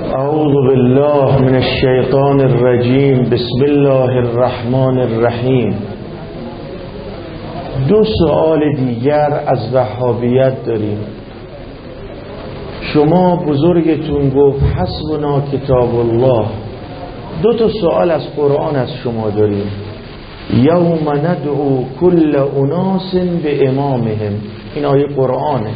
اعوذ بالله من الشیطان الرجیم. بسم الله الرحمن الرحیم. دو سوال دیگر از وهابیت داریم. شما بزرگتون گفت حسبنا کتاب الله. دو تا سوال از قرآن از شما داریم. یوم ندعو کل اناس به امامهم. این آیه قرآنه.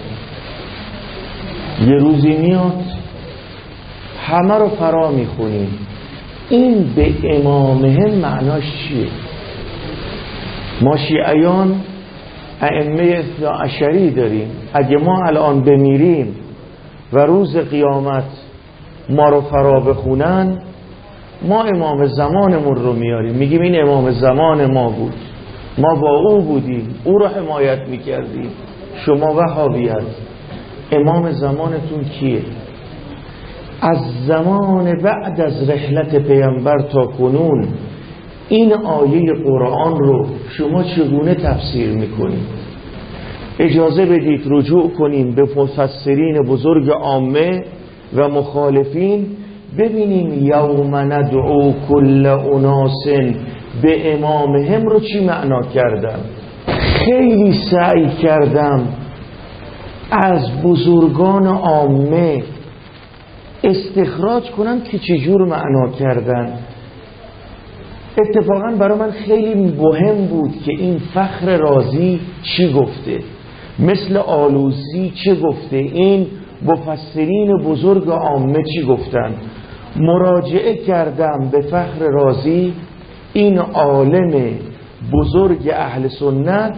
یه روزی میاد همه رو فرا میخونیم. این به امامهم معناش چیه؟ ما شیعیان ائمه اثنا عشری داریم. اگه ما الان بمیریم و روز قیامت ما رو فرا بخونن، ما امام زمانمون رو میاریم، میگیم این امام زمان ما بود، ما با او بودیم، او رو حمایت میکردیم. شما وهابیت امام زمانتون کیه؟ از زمان بعد از رحلت پیامبر تا کنون این آیه قرآن رو شما چگونه تفسیر میکنید؟ اجازه بدید رجوع کنیم به مفسرین بزرگ عامه و مخالفین، ببینیم یوم ندعو کل اناس به امامهم رو چی معنا کردن. خیلی سعی کردم از بزرگان عامه استخراج کنم که چجور معنا کردن. اتفاقا برای من خیلی مهم بود که این فخر رازی چی گفته، مثل آلوسی چه گفته، این مفسرین بزرگ عامه چی گفتن. مراجعه کردم به فخر رازی، این عالم بزرگ اهل سنت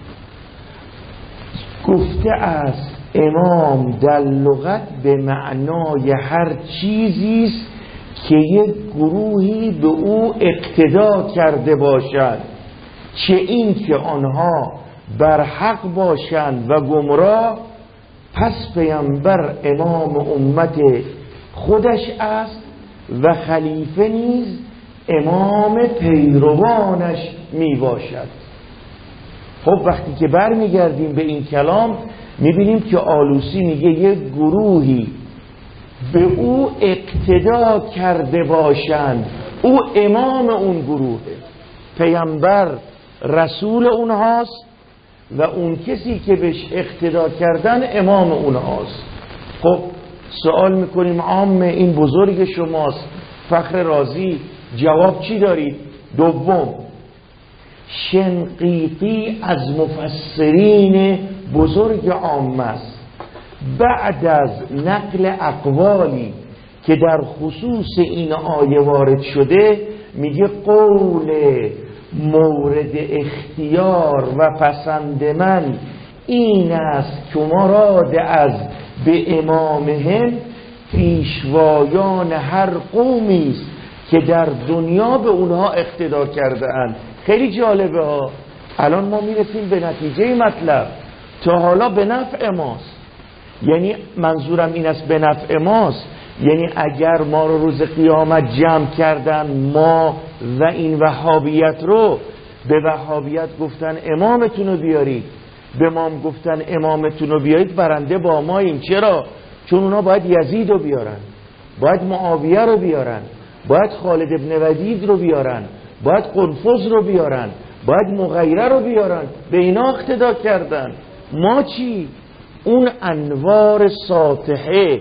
گفته است امام در لغت به معنای هر چیزی است که یک گروهی به او اقتدا کرده باشد، چه این که آنها بر حق باشند و گمراه. پس پیامبر امام امت خودش است و خلیفه نیز امام پیروانش می باشد. خب وقتی که برمیگردیم به این کلام میبینیم که آلوسی میگه یک گروهی به او اقتدا کرده باشند، او امام اون گروهه، پیامبر رسول اونهاست و اون کسی که بهش اقتدا کردن امام اونهاست. خب سوال میکنیم عام این بزرگ شماست فخر رازی، جواب چی دارید؟ دوم، شنقیطی از مفسرین بزرگ عامه است. بعد از نقل اقوالی که در خصوص این آیه وارد شده میگه قول مورد اختیار و پسند من این است که مراد از به امامهم پیشوایان هر قومی است که در دنیا به اونها اقتدا کرده اند. خیلی جالبه ها. الان ما میرسیم به نتیجه مطلب. تا حالا به نفع ماست، یعنی منظورم این است به نفع ماست، یعنی اگر ما رو روز قیامت جمع کردن ما و این وهابیت رو، به وهابیت گفتن امامتون رو بیارید، به ما گفتن امامتون رو بیارید، برنده با ما این. چرا؟ چون اونا باید یزید رو بیارن، باید معاویه رو بیارن، باید خالد ابن ولید رو بیارن، باید قنفذ رو بیارن، باید مغیره رو بیارن، به اینا اقتدا کردن. ما چی؟ اون انوار ساطحه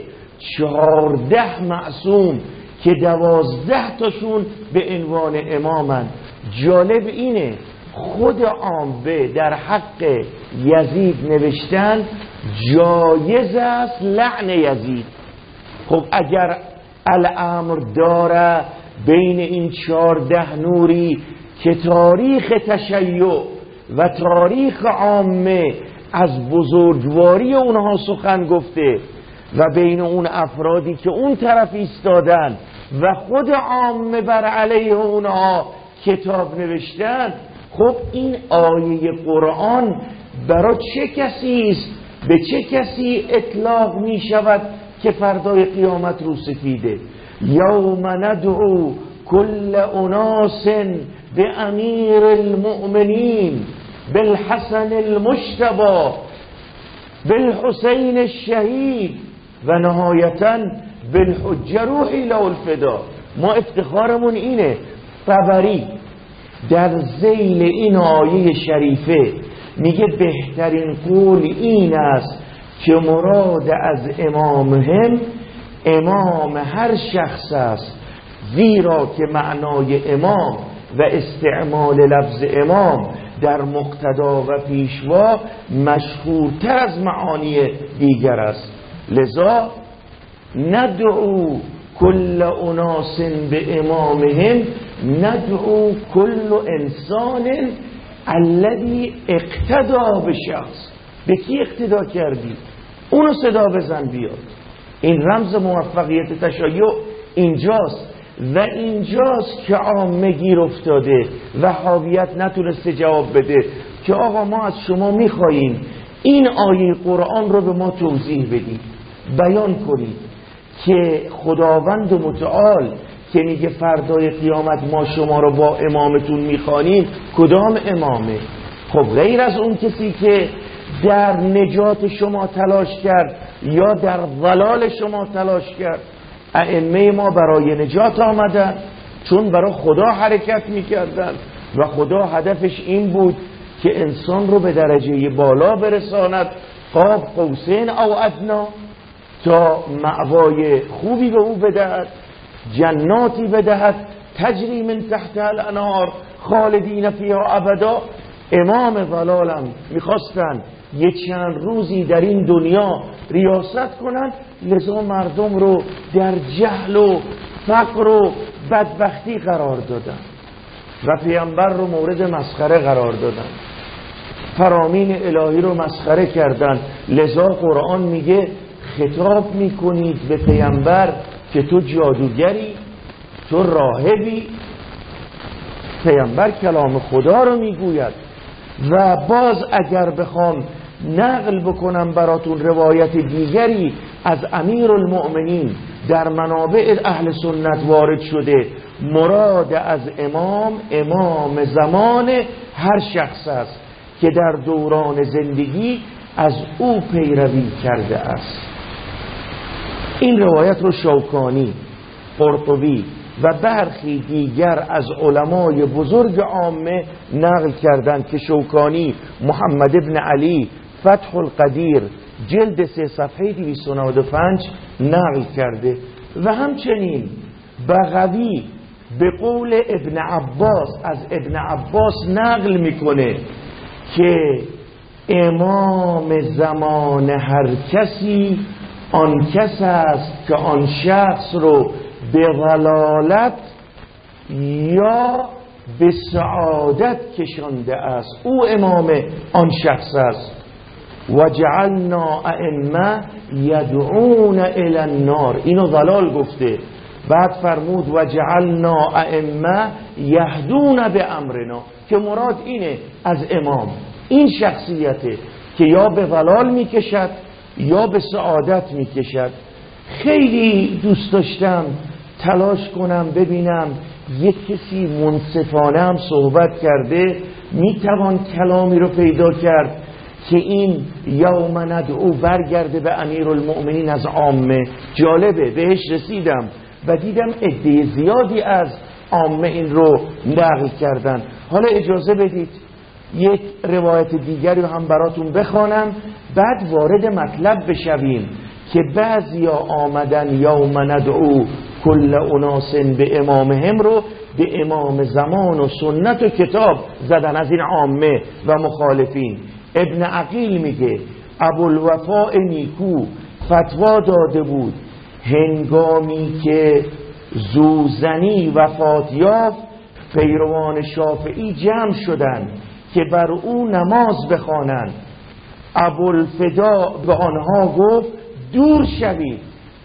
14 معصوم که 12 تاشون به عنوان امامن. جالب اینه خود عامه در حق یزید نوشتن جایز است لعن یزید. خب اگر الامر داره بین این 14 نوری که تاریخ تشیع و تاریخ عامه از بزرگواری اونها سخن گفته و بین اون افرادی که اون طرف ایستادن و خود عامه بر علیه اونها کتاب نوشتن، خب این آیه قرآن برای چه کسی است؟ به چه کسی اطلاق می شود که فردای قیامت رو سفیده؟ یوم ندعو کل اناس به امیر المؤمنین بالحسن المجتبی بالحسین الشهید و نهایتاً بالحجه روحی له الفدا. ما افتخارمون اینه. طبری در ذیل این آیه شریفه میگه بهترین قول این است که مراد از امامهم امام هر شخص است، زیرا که معنای امام و استعمال لفظ امام در مقتدا و پیشوا مشهورتر از معانی دیگر است. لذا ندعو کل اناس به امامهم، ندعو کل انسان الذی اقتدا به شخص. به کی اقتدا کردی؟ اونو صدا بزن بیاد. این رمز موفقیت تشیع اینجاست و اینجاست که عامه گیر افتاده و حاویت نتونسته جواب بده که آقا ما از شما میخواییم این آیه قرآن رو به ما توضیح بدید، بیان کنید که خداوند متعال که میگه فردای قیامت ما شما رو با امامتون میخوانیم کدام امامه؟ خب غیر از اون کسی که در نجات شما تلاش کرد یا در ضلال شما تلاش کرد. ائمه ما برای نجات آمدن، چون برای خدا حرکت میکردن و خدا هدفش این بود که انسان رو به درجه بالا برساند، قاب قوسین او ادنا، تا مأوای خوبی به او بدهد، جناتی بدهد تجری من تحت الانهار خالدین فیها ابدا. امام ضلالم میخواستن یه چند روزی در این دنیا ریاست کنن، لذا مردم رو در جهل و فقر و بدبختی قرار دادن و پیامبر رو مورد مسخره قرار دادن، فرامین الهی رو مسخره کردن. لذا قرآن میگه خطاب میکنید به پیامبر که تو جادوگری، تو راهبی. پیامبر کلام خدا رو میگوید. و باز اگر بخوام نقل بکنم براتون روایت دیگری از امیر المؤمنین در منابع اهل سنت وارد شده، مراد از امام زمان هر شخص است که در دوران زندگی از او پیروی کرده است. این روایت رو شوکانی، قرطبی و برخی دیگر از علمای بزرگ عامه نقل کردند که شوکانی محمد ابن علی فتح القدیر جلد 3 صفحه 295 نقل کرده و همچنین بغوی به قول ابن عباس از ابن عباس نقل میکنه که امام زمان هر کسی آن کس است که آن شخص رو به ضلالت یا به سعادت کشانده است، او امام آن شخص است. و جعلنا ائمه یدعون الی النار، اینو ضلال گفته. بعد فرمود و جعلنا ائمه یهدون به امرنا، که مراد اینه از امام این شخصیته که یا به ضلال میکشد یا به سعادت میکشد. خیلی دوست داشتم تلاش کنم ببینم یک کسی منصفانه هم صحبت کرده، میتوان کلامی رو پیدا کرد که این یوم ندعو برگرده به امیر المؤمنین از عامه. جالبه، بهش رسیدم و دیدم عده زیادی از عامه این رو نقل کردن. حالا اجازه بدید یک روایت دیگری رو هم براتون بخوانم، بعد وارد مطلب بشویم که بعضیا آمدن یوم ندعو کل اناس به امامهم رو به امام زمان و سنت و کتاب زدن از این عامه و مخالفین. ابن عقیل میگه ابوالوفاء نیکو فتوا داده بود هنگامی که زوزنی وفات یافت، پیروان شافعی جمع شدند که بر او نماز بخوانند. ابوالفدا به آنها گفت دور شوید،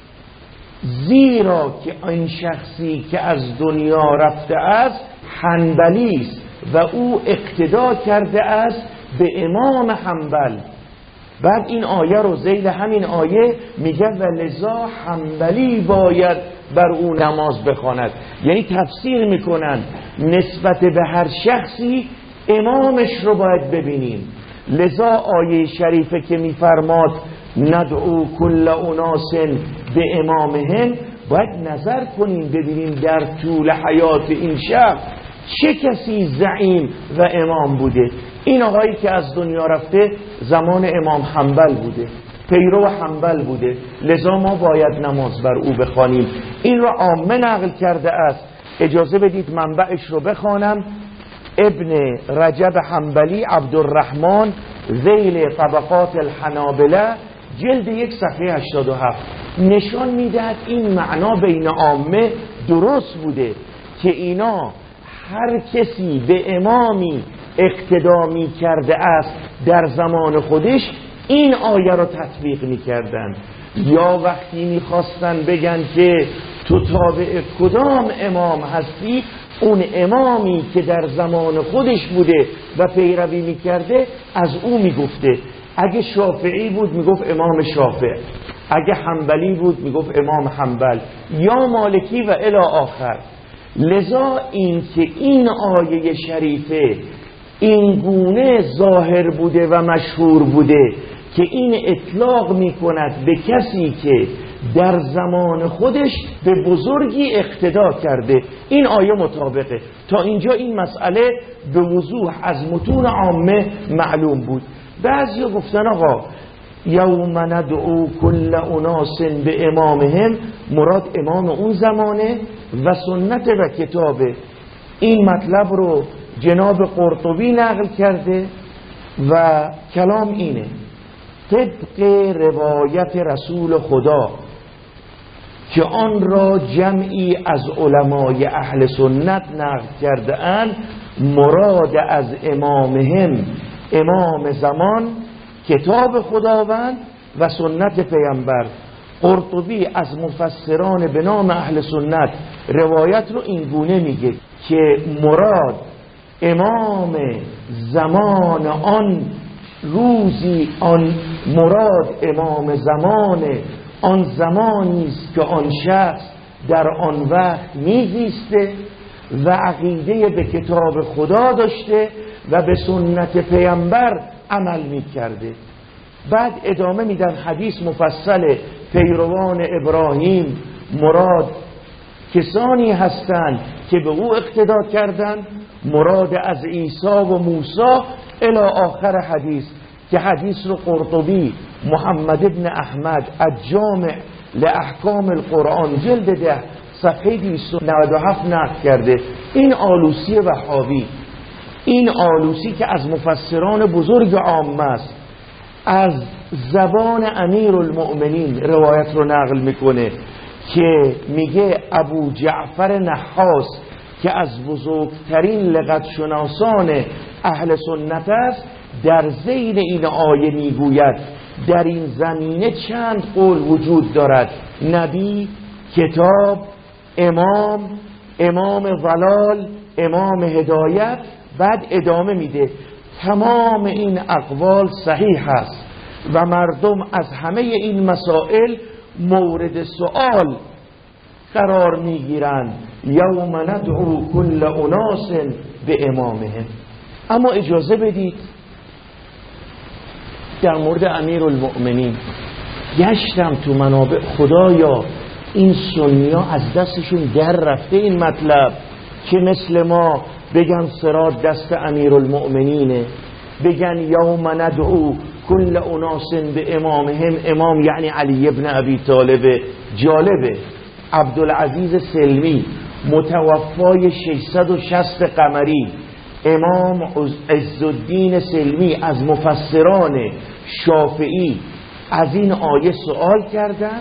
زیرا که این شخصی که از دنیا رفته است حنبلی است و او اقتدا کرده است به امام حنبل. بعد این آیه رو ذیل همین آیه میگه و لذا حنبلی باید بر او نماز بخواند. یعنی تفسیر میکنن نسبت به هر شخصی امامش رو باید ببینیم. لذا آیه شریفه که میفرماد ندعو کل اناس به امامهم، باید نظر کنیم ببینیم در طول حیات این شخص چه کسی زعیم و امام بوده. این آقایی که از دنیا رفته زمان امام حنبل بوده، پیرو حنبل بوده، لذا ما باید نماز بر او بخوانیم. این را عامه نقل کرده است. اجازه بدید منبعش رو بخوانم. ابن رجب حنبلی عبدالرحمن ذیل طبقات الحنابله جلد 1 صفحه 87 نشان میدهد این معنا بین عامه درست بوده که اینا هر کسی به امامی اقتدا می کرده است در زمان خودش این آیه را تطبیق می کردن، یا وقتی می خواستن بگن که تو تابع کدام امام هستی، اون امامی که در زمان خودش بوده و پیروی می کرده از او می گفته. اگه شافعی بود می گفت امام شافع، اگه حنبلی بود می گفت امام حنبل، یا مالکی و الی آخر. لذا این که این آیه شریفه این گونه ظاهر بوده و مشهور بوده که این اطلاق می کند به کسی که در زمان خودش به بزرگی اقتدا کرده، این آیه مطابقه. تا اینجا این مسئله به وضوح از متون عامه معلوم بود. بعضی گفتن آقا یوم ندعو کل اناس به امامهم، مراد امام اون زمانه و سنت و کتابه. این مطلب رو جناب قرطبی نقل کرده و کلام اینه: طبق روایت رسول خدا که آن را جمعی از علمای اهل سنت نقل کرده اند، مراد از امامهم امام زمان کتاب خداوند و سنت پیامبر. قرطبی از مفسران به نام اهل سنت روایت رو این گونه میگه که مراد امام زمان آن روزی، آن مراد امام زمان آن زمانی است که آن شخص در آن وقت میزیسته و عقیده به کتاب خدا داشته و به سنت پیامبر عمل میکرده. بعد ادامه میدن حدیث مفصل پیروان ابراهیم مراد کسانی هستند که به او اقتدا کردند، مراد از عیسی و موسی الی آخر حدیث، که حدیث رو قرطبی محمد ابن احمد الجامع لاحکام القرآن جلد 10 صفحه 297 نقل کرده. این آلوسی وهابی، این آلوسی که از مفسران بزرگ عامه است، از زبان امیر المؤمنین روایت رو نقل میکنه که میگه ابو جعفر نحاس که از بزرگترین لغتشناسان اهل سنت است، در ذیل این آیه میگوید در این زمینه چند قول وجود دارد: نبی، کتاب، امام، امام ضلال، امام هدایت. بعد ادامه میده تمام این اقوال صحیح است و مردم از همه این مسائل مورد سؤال قرار میگیرند. یوم ندعو کل اناس به امامهم. اما اجازه بدید در مورد امیر المؤمنین گشتم تو منابع، خدایا این سنیا از دستشون در رفته این مطلب که مثل ما بگن صراط دست امیر المؤمنینه، بگن یوم ندعو کل اناس به امامهم، امام یعنی علی ابن ابی طالب. جالبه عبدالعزیز سلمی متوفای 660 قمری، امام عزالدین سلمی از مفسران شافعی از این آیه سوال کردن،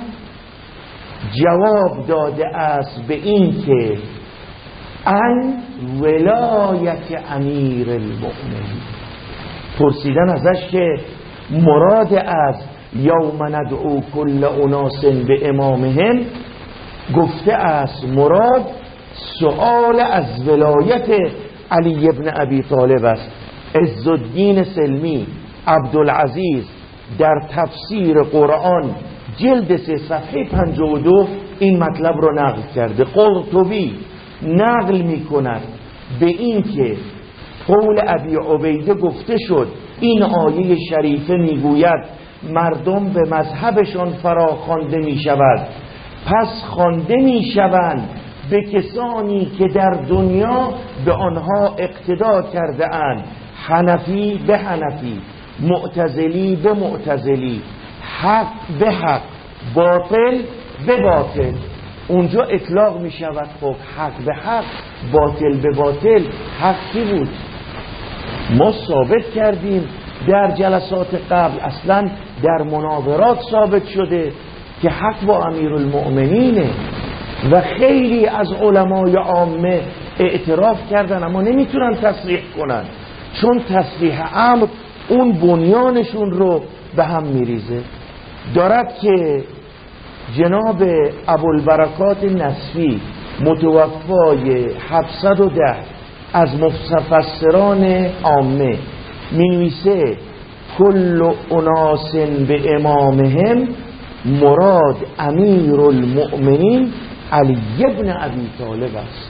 جواب داده است به این که ان ولایت امیر المؤمنین. پرسیدن ازش که مراد از یوم ندعو کل اناس به امامهم، گفته است مراد سؤال از ولایت علی ابن ابی طالب است. عزالدین سلمی عبدالعزیز در تفسیر قرآن جلد 3 صفحه 52 این مطلب رو نقل کرده. قرطبی نقل می کند به این که قول ابی عبیده گفته شد این آیه شریفه میگوید مردم به مذهبشان فراخوانده می شود. پس خوانده می شوند به کسانی که در دنیا به آنها اقتدا کرده اند، حنفی به حنفی، معتزلی به معتزلی، حق به حق، باطل به باطل. اونجا اطلاق می شود خب حق به حق، باطل به باطل. حق کی بود؟ ما ثابت کردیم در جلسات قبل، اصلا در مناظرات ثابت شده که حق با امیرالمؤمنینه و خیلی از علمای عامه اعتراف کردن اما نمیتونن تصریح کنن، چون تصریح امر اون بنیانشون رو به هم میریزه. دارد که جناب ابوالبرکات نصفی متوفای 710 از مفسران عامه مینویسه کل اناس به امامهم مراد امیر المؤمنین علی ابن ابی طالب است.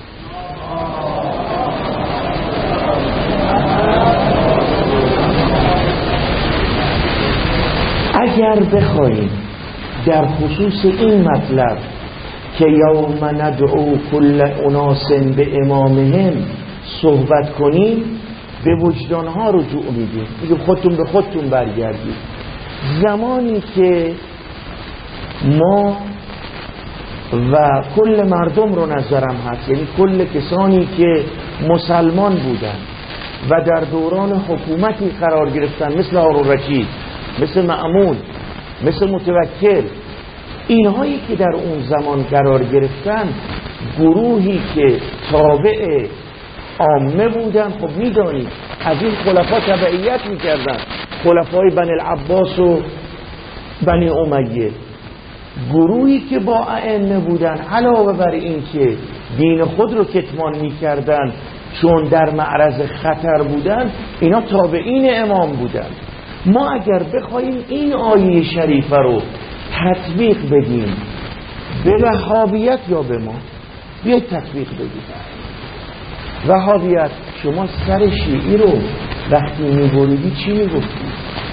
اگر بخواهیم در خصوص این مطلب که یوم ندعو کل اناس به امامهم صحبت کنیم، به وجدانها رجوع میدیم، میگیم خودتون به خودتون برگردید. زمانی که ما و کل مردم رو نظرم هست، یعنی کل کسانی که مسلمان بودن و در دوران حکومتی قرار گرفتن، مثل هارون رشید، مثل مأمون، مثل متوکل، اینهایی که در اون زمان قرار گرفتن گروهی که تابع عامه بودن، خب میدانید از این خلفا تبعیت میکردن، خلفای بنی العباس و بنی امیه. گروهی که با ائمه بودن علاوه بر این که دین خود رو کتمان میکردن چون در معرض خطر بودن، اینا تابعین امام بودن. ما اگر بخوایم این آیه شریفه رو تطبیق بدیم به وهابیت یا به ما، بیایید تطبیق بدیم. وهابیت، شما سر شیعی رو وقتی میبریدی چی میگفتی؟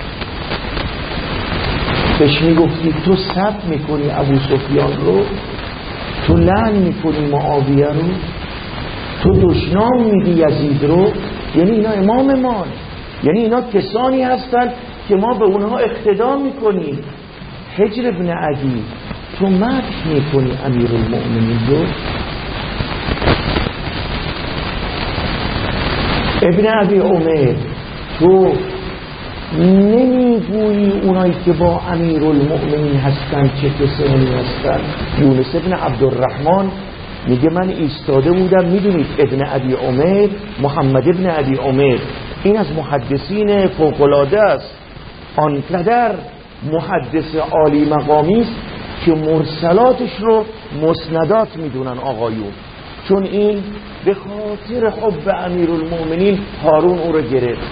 بهش میگفتی تو سب میکنی ابو سفیان رو، تو لعن میکنی معاویه رو، تو دشنام میدی یزید رو. یعنی اینا امام ما، یعنی اینا کسانی هستن که ما به اونها اقتدا میکنیم. حجر ابن عدی، تو مدح میکنی امیرالمؤمنین رو. ابن ابی عمر، تو نمیگویی اونایی که با امیرالمؤمنین هستن چه کسانی هستن. یونس ابن عبدالرحمن میگه من ایستاده بودم، میدونید ابن ابی عمر، محمد ابن ابی عمر، این از محدثین فوق‌العاده است، آنقدر محدث عالی مقامی است که مرسلاتش رو مسندات میدونن آقایون، چون این به خاطر حب امیرالمؤمنین هارون او رو گرفت،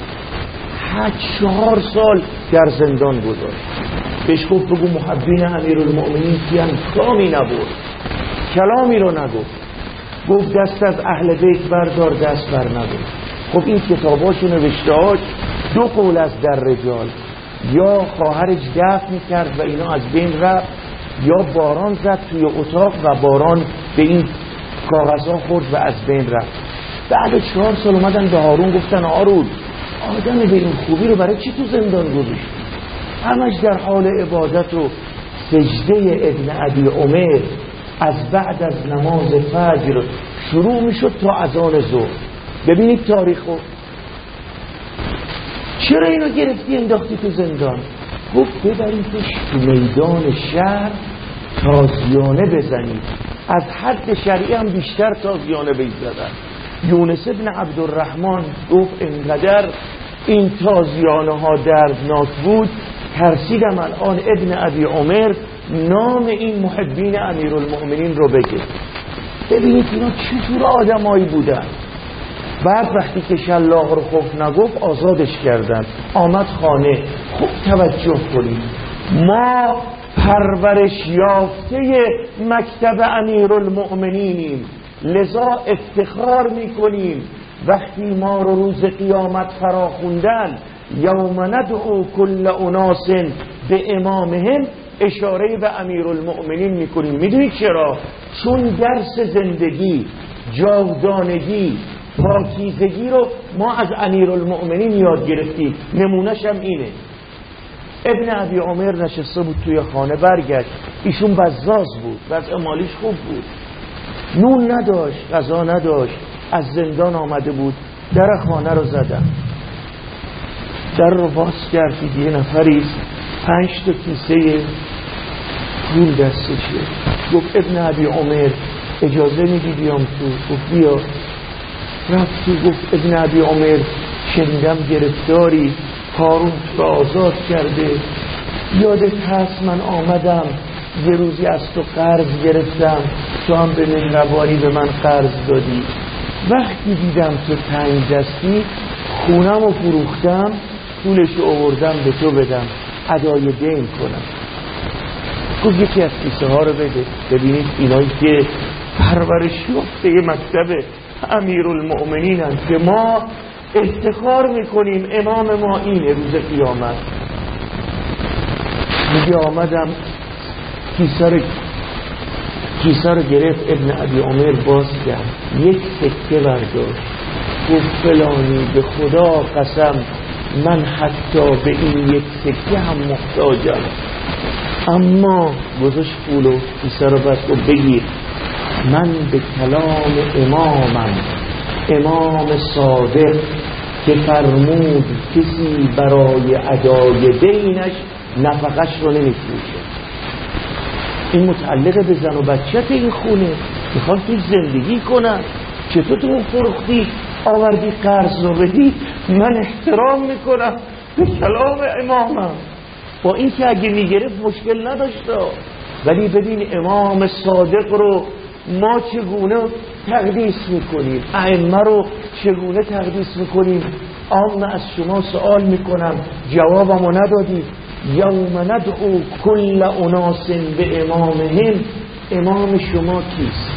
4 سال در زندان گذاشت. بهش گفت بگو محبین امیرالمؤمنین کیان؟ کامی نبود، کلامی رو نگفت، گفت دست از اهل بیت بردار، دست بر نگفت. خب این کتاباشو نوشتهاش 2 قول از در رجال، یا خواهرش دفن میکرد و اینا از بین رفت، یا باران زد توی اتاق و باران به این کاغذها خورد و از بین رفت. بعد 4 سال اومدن به هارون گفتن هارون، آدم به این خوبی رو برای چی تو زندان گذاشتی؟ همش در حال عبادت و سجده. ابن ابی عمر از بعد از نماز فجر شروع میشد تا اذان ظهر. ببینید تاریخو، چرا اینو گرفتی انداختی تو زندان؟ گفت ببریدش تو میدان شهر تازیانه بزنید، از حد شرعی هم بیشتر تازیانه بزدن. یونس ابن عبدالرحمن گفت انقدر این تازیانه ها دردناک بود، ترسیدم الان ابن ابی عمر نام این محبین امیرالمؤمنین رو بگه. ببینید اینا چطور آدمایی بودن. بعد وقتی که شلاق رو خوف نگفت آزادش کردن، آمد خانه. خوب توجه کنید، ما پرورش یافته مکتب امیرالمؤمنینیم، لذا افتخار میکنیم وقتی ما رو روز قیامت فرا خوندن یوم ندعو کل اناس به امامهم اشاره به امیرالمؤمنین میکنیم. میدونید چرا؟ چون درس زندگی، جاودانگی، پاکیزگی رو ما از امیرالمؤمنین یاد گرفتیم. نمونهش هم اینه. ابن ابی عمر نشسته بود توی خانه، برگشت، ایشون بزاز بود، وضع مالیش خوب بود، نون نداشت، غذا نداشت، از زندان آمده بود. در خانه رو زدن، در رو باز کرد، یه نفریست 5 تا کیسه پول دستشه. گفت ابن ابی عمر اجازه میدی بیام تو؟ گفت بیا. رفت تو. گفت ابن ابی عمر شنیدم گرفتاری، هارون تو آزاد کرده، یادت هست من آمدم یه روزی از تو قرض گرفتم، تو هم به مهربانی به من قرض دادی. وقتی دیدم تو تنگ دستی، خونم رو فروختم، پولش رو آوردم به تو بدم، ادای دین کنم. گفت یکی از کیسه ها رو بده. ببینید اینایی که پرورش یافته مکتب امیرالمؤمنین هستند که ما افتخار میکنیم امام ما اینه. روز قیامت میگه آمدم کیسه رو گرفت، ابن ابی عمر باز کرد، یک سکه برداشت، گفت فلانی به خدا قسم من حتی به این یک سکه هم محتاجم. اما گذاشت پولو، کیسه رو بست و بگیر، من به کلام امامم، امام صادق که فرمود کسی برای ادای دینش نفقش رو نمیفروشه. این متعلق به زن و بچت این خونه، میخوان توی زندگی کنن. چطور تو فروختی آوردی قرض رو بدی؟ من احترام میکنم به کلام امامم، با این که اگه میگرفت مشکل نداشته. ولی ببین امام صادق رو ما چگونه تقدیس میکنیم، ائمه رو چگونه تقدیس میکنیم. عامه از شما سوال میکنم، جوابمو ندادید. یوم ندعو کل اناس به امامهم، امام شما کیست؟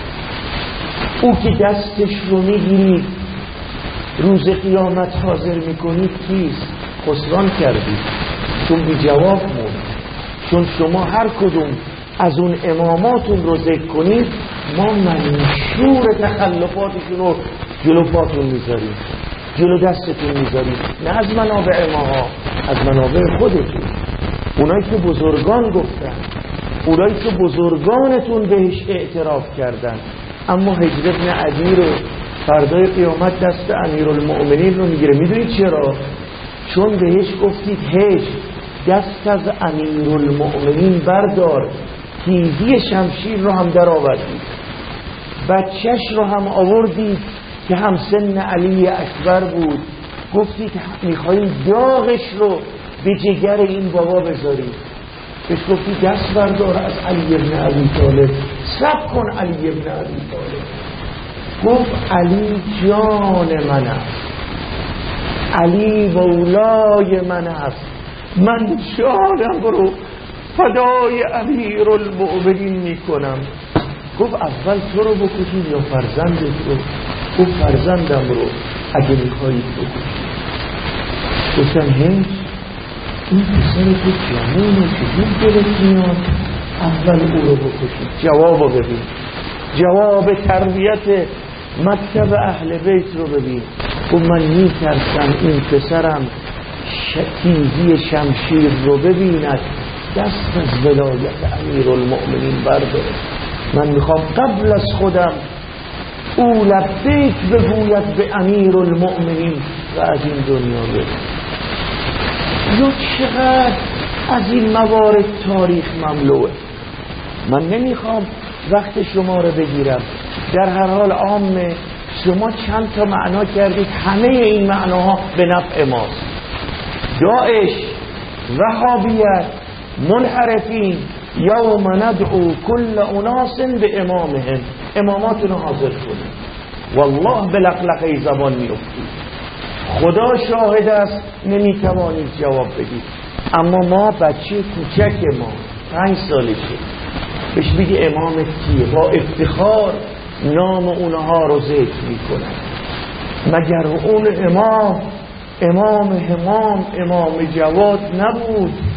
او که دستش رو میگیرید روز قیامت حاضر میکنید کیست؟ خسران کردید، چون بی جواب موند. چون شما هر کدوم از اون اماماتون رو ذکر کنید، ما منشور تخلفاتشون رو جلو پاتون میذاریم، جلو دستتون میذاریم، نه از منابع ماها، از منابع خودتون. اونایی که بزرگان گفتن، اونایی که بزرگانتون بهش اعتراف کردن. اما حجر ابن عدی رو فردای قیامت دست امیرالمؤمنین رو میگیره. میدونید چرا؟ چون بهش گفتید حجر دست از امیرالمؤمنین بردار، تیزی شمشیر رو هم در آوردید، بچهش رو هم آوردید که هم سن علی اکبر بود، گفتید میخواییم داغش رو به جگر این بابا بذارید. بهش گفتید دست بردار از علی ابن ابی طالب، صبر کن علی ابن ابی طالب. گفت علی جان من است، علی مولای من است، من جانم رو فدای امیرالمؤمنین میکنم. گفت اول تو رو بکشید یا فرزندت رو؟ گفت فرزندم رو اگه میخواهید بکشید. گفتم هنج این پسر تو جوانه چجور دلت میاد اول او رو بکشید؟ جواب رو ببین، جواب تربیت مکتب اهل بیت رو ببین. گفت من میترسم این پسرم تیزی شمشیر رو ببیند، دست از ولایت امیرالمؤمنین برداره. من میخوام قبل از خودم او لبیک بگوید به امیرالمؤمنین و از این دنیا بره. یا چقدر از این موارد تاریخ مملوه. من نمیخوام وقت شما رو بگیرم. در هر حال عامه شما چند تا معنا کردید، همه این معناها به نفع ماست. داعش، وهابیت، منحرفین، یوم ندعو کل اناس به امامهم، اماماتون حاضر کنید. والله به لقلقه زبان میافتید، خدا شاهد است نمیتوانید جواب بدید. اما ما بچه کوچک ما 5 سالشه بهش بگی امام کیه، با افتخار نام اونها رو ذکر میکنن. مگر اون امام همام امام جواد نبود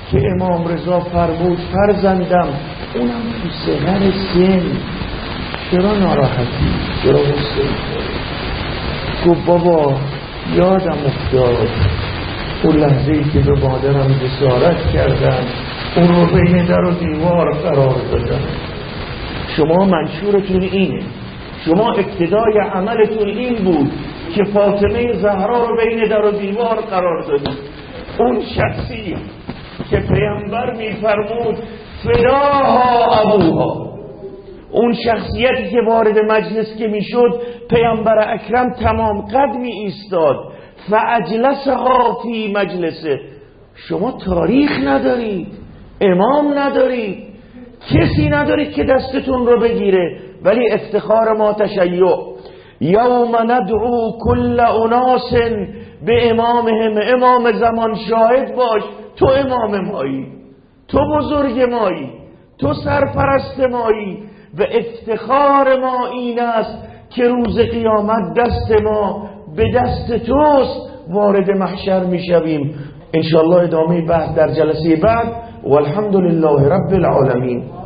که امام رضا فرمود فرزندم اونم تو صغر سن چرا ناراحتی؟ چرا غصه می‌خوری؟ گفت بابا یادم افتاد اون لحظه‌ای که به مادرم جسارت کردم اون رو بین در و دیوار قرار دادم. شما منشورتون اینه، شما ابتدای عملتون این بود که فاطمه زهرا رو بین در و دیوار قرار دادید. اون شخصی که پیامبر میفرمود فداها ابوها، اون شخصیتی که وارد مجلس که میشد پیامبر اکرم تمام قد می ایستاد فاجلسها فی مجلسه. شما تاریخ ندارید، امام ندارید، کسی ندارید که دستتون رو بگیره، ولی افتخار ما تشیع. یوم ندعو کل اناس به امامهم، امام زمان شاهد باش تو امام مایی، تو بزرگ مایی، تو سرپرست مایی و افتخار ما این است که روز قیامت دست ما به دست توست وارد محشر میشویم. انشاءالله ادامه بحث در جلسه بعد. والحمد لله رب العالمین.